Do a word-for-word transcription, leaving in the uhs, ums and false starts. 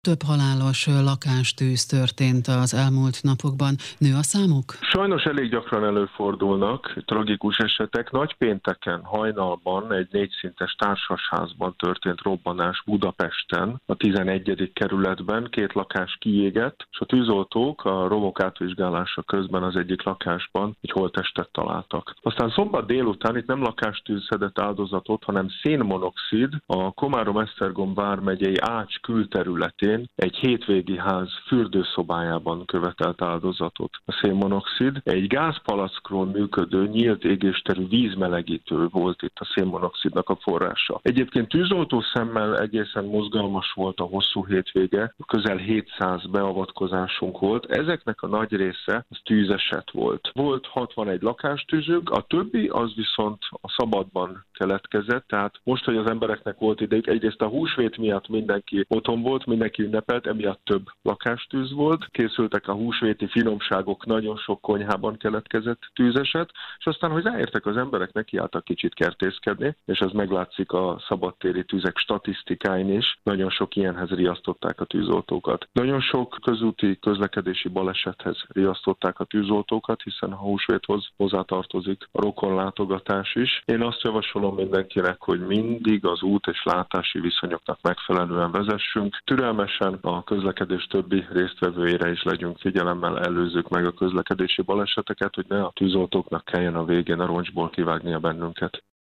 Több halálos lakástűz történt az elmúlt napokban. Nő a számuk? Sajnos elég gyakran előfordulnak tragikus esetek. Nagypénteken hajnalban egy négyszintes társasházban történt robbanás Budapesten, a tizenegyedik kerületben. Két lakás kiégett, és a tűzoltók a romok átvizsgálása közben az egyik lakásban egy holttestet találtak. Aztán szombat délután itt nem lakástűz szedett áldozatot, hanem szénmonoxid a Komárom-Esztergom vármegyei Ács külterületén egy hétvégi ház fürdőszobájában követelt áldozatot. A szénmonoxid egy gázpalackról működő nyílt égésterű vízmelegítő volt itt a szénmonoxidnak a forrása. Egyébként tűzoltó szemmel egészen mozgalmas volt a hosszú hétvége, közel hétszáz beavatkozásunk volt, ezeknek a nagy része az tűzeset volt. Volt hatvanegy lakástűzünk, a többi az viszont a szabadban keletkezett, tehát most, hogy az embereknek volt idejük, egyrészt a húsvét miatt mindenki otthon volt, mindenki ünnepelt, emiatt több lakástűz volt, készültek a húsvéti finomságok, nagyon sok konyhában keletkezett tűzeset, és aztán, hogy ráértek az emberek, nekiálltak kicsit kertészkedni, és ez meglátszik a szabadtéri tüzek statisztikáin is, nagyon sok ilyenhez riasztották a tűzoltókat. Nagyon sok közúti közlekedési balesethez riasztották a tűzoltókat, hiszen a húsvéthoz hozzátartozik a rokonlátogatás is. Én azt javasolom mindenkinek, hogy mindig az út és látási viszonyoknak megfelelően vezessünk, türelmesen a közlekedés többi résztvevőire is legyünk figyelemmel, előzzük meg a közlekedési baleseteket, hogy ne a tűzoltóknak kelljen a végén a roncsból kivágnia bennünket.